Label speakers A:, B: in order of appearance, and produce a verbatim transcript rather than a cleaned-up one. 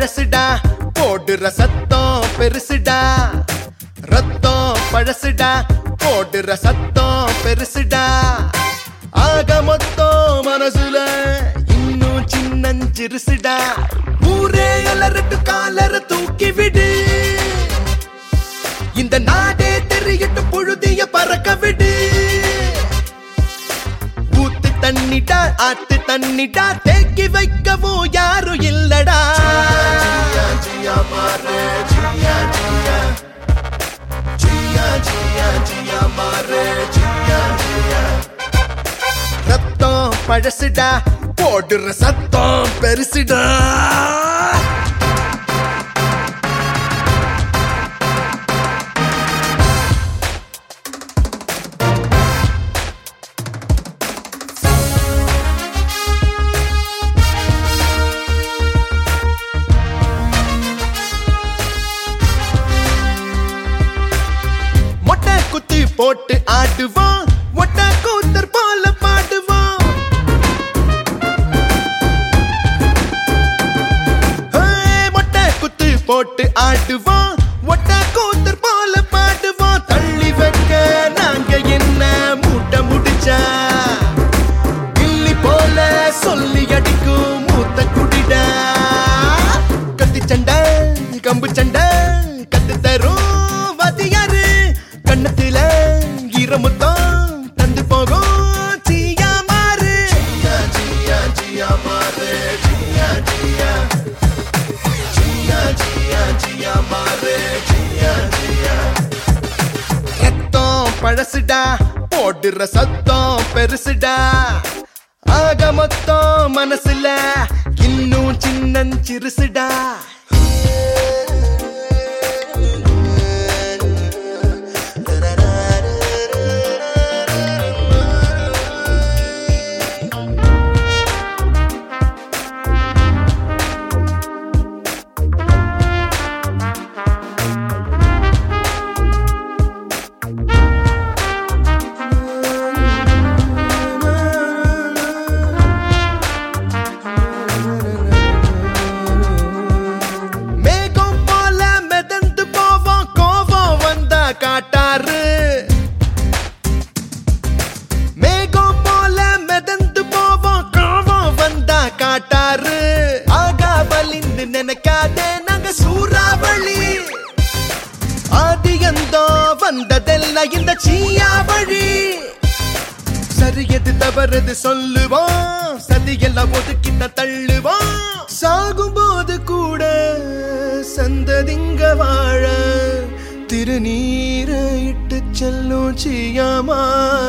A: பழசுடா போடுற சத்தம் பெருசுடா ரத்தம் பழசுடா போடுற சத்தம் பெருசுடா ஆக மொத்தம் மனசுல இன்னும் சின்னஞ்சிறுசுடா ஊரே அலறட்டு காலர தூக்கி விடு இந்த நாடே தெரியட்டு புழுதிய பறக்க விடு ஊத்து தண்ணிடா ஆத்து தண்ணிடா தேக்கி வைக்கவும் யாரும் இல்லடா ரத்தம் பழசுடா போடுற சத்தம் பெருசுடா குத்தி போட்டு ஆடுவோம் ஒட்டா கூத்தர் போல பாடுவோம் மொட்டை குத்தி போட்டு ஆடுவோம் ஒட்டா கூத்தர் போல பாடுவோம் தள்ளி வைக்க நாங்க என்ன மூட்டை முடிச்சா கிள்ளி போல சொல்லி அடிக்கும் மூத்த குடிடா கத்தி சண்டை கம்பு சண்டை கத்து தரும் வாத்தியாரு கண்ணத்தில ஈரமுத்தம் தந்து போகும் ஜியா மாறு ஜியா ஜியா மாறு ஜியா ஜியா ஜியா ஜியா ஜியா மாறு ஜியா ஜியா ரத்தம் பழசுடா போடுற சத்தம் பெருசுடா ஆக மொத்தம் மனசுல இன்னும் சின்னஞ்சிறுசுடா காட்டாரு மேகம் போல மிதந்து போவோம் கோவம் வந்தா காட்டாரு ஆகா வலிந்து நினைக்காதே நாங்க சூறாவளி ஆதியந்தோ வந்ததெல்லாம் இந்த சீயாவழி சரியது தவறது சொல்லுவோம் சதியெல்லாம் ஒதுக்கிட்ட தள்ளுவோம் சாகும் போது கூட சந்ததிங்க வாழ திருநீரை இட்டு செல்லும் சியாமா